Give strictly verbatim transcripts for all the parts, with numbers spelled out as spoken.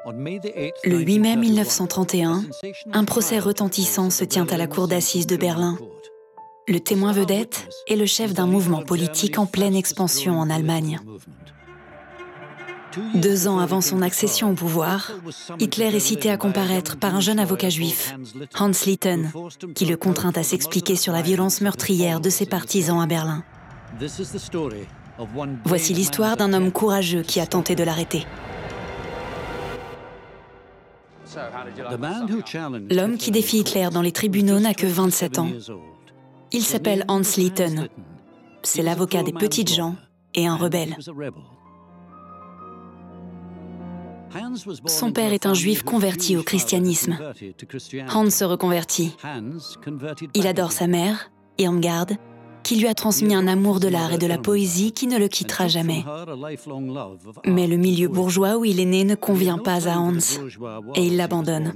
Le huit mai mille neuf cent trente et un, un procès retentissant se tient à la cour d'assises de Berlin. Le témoin vedette est le chef d'un mouvement politique en pleine expansion en Allemagne. Deux ans avant son accession au pouvoir, Hitler est cité à comparaître par un jeune avocat juif, Hans Litten, qui le contraint à s'expliquer sur la violence meurtrière de ses partisans à Berlin. Voici l'histoire d'un homme courageux qui a tenté de l'arrêter. L'homme qui défie Hitler dans les tribunaux n'a que vingt-sept ans. Il s'appelle Hans Litten. C'est l'avocat des petites gens et un rebelle. Son père est un juif converti au christianisme. Hans se reconvertit. Il adore sa mère, Irmgard, qui lui a transmis un amour de l'art et de la poésie qui ne le quittera jamais. Mais le milieu bourgeois où il est né ne convient pas à Hans, et il l'abandonne.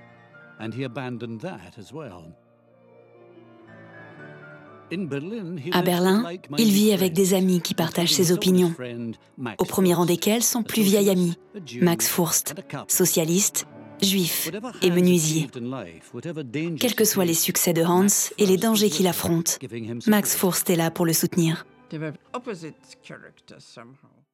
À Berlin, il vit avec des amis qui partagent ses opinions, au premier rang desquels son plus vieil ami, Max Furst, socialiste, juif et menuisier. Quels que soient les succès de Hans et les dangers qu'il affronte, Max Furst est là pour le soutenir.